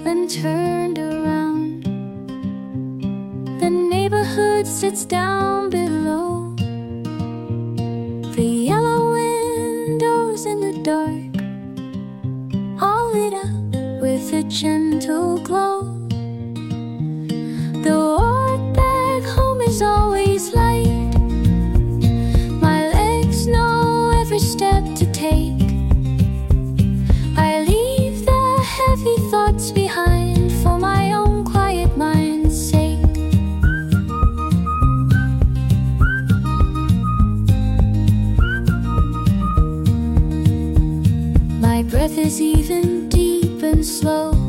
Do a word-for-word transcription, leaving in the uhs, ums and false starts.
been turned around. The neighborhood sits down below, the yellow windows in the dark, all lit up with a gentle glow. The walk back home is always light. My legs know every step to take. I leave the heavy thoughts behind for my own quiet mind's sake. My breath is even, deep and slow.